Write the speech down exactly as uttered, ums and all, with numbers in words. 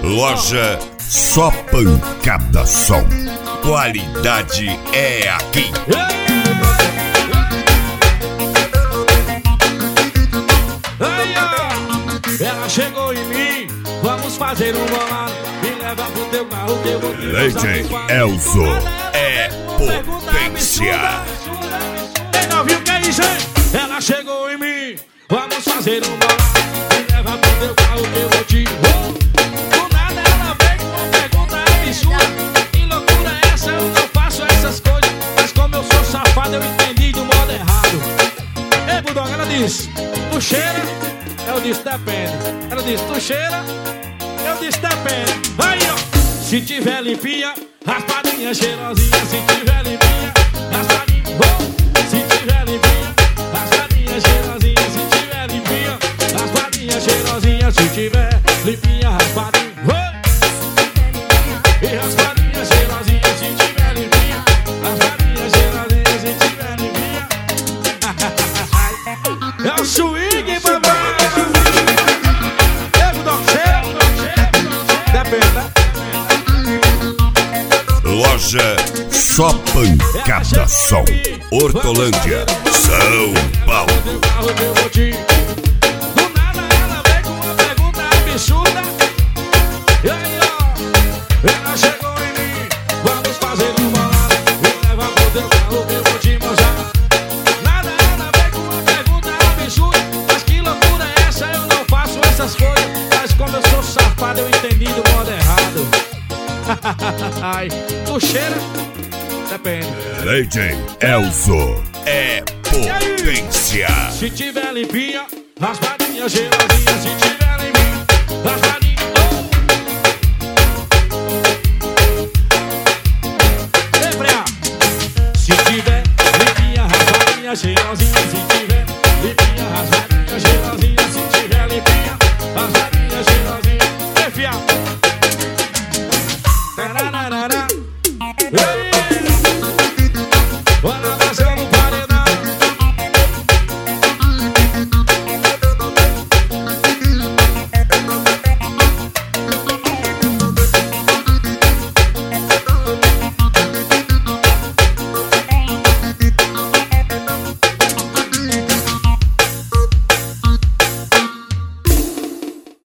Loja Só Pancada Som. Qualidade é aqui. Ela chegou em mim, vamos fazer um bolado. Me leva pro teu carro que eu vou te Leite Elzo é potência. Quem não viu que é isso, hein? Ela chegou em mim, vamos fazer um bolado. Me leva pro teu carro que eu vou te... Do nada ela vem com uma pergunta absurda. Que loucura é essa? Eu não faço essas coisas. Mas como eu sou safado, eu entendi do modo errado. Ei, Bulldog, ela disse, tu cheira? Eu disse, depende. Ela disse, tu cheira? Eu disse, depende. Aí, ó. Se tiver limpinha, raspadinha cheirosinha. Se tiver limpinha, raspadinha. Oh. Se tiver limpinha, raspadinha cheirosinha. Se tiver limpinha, raspadinha cheirosinha. Se tiver limpinha, raspadinha. Oh. E raspadinha cheirosinha. Se tiver limpinha, raspadinha cheirosinha. Se tiver limpinha. É o swing, papai. Loja Só Pancada Som. Hortolândia, São Paulo. Do nada ela veio com uma pergunta absurda. E aí, ó, ela chegou em mim. Vamos fazer um bolado. Me leva pro teu carro que eu vou te mostrar. Nada ela veio com uma pergunta absurda. Mas que loucura é essa? Eu não faço essas coisas. Mas como eu sou safado, eu entendi do modo errado. Ai, tu cheira? Depende. Leite Elzo é potência. Se tiver limpinha, raspadinha cheirosinha. Se tiver limpinha, raspadinha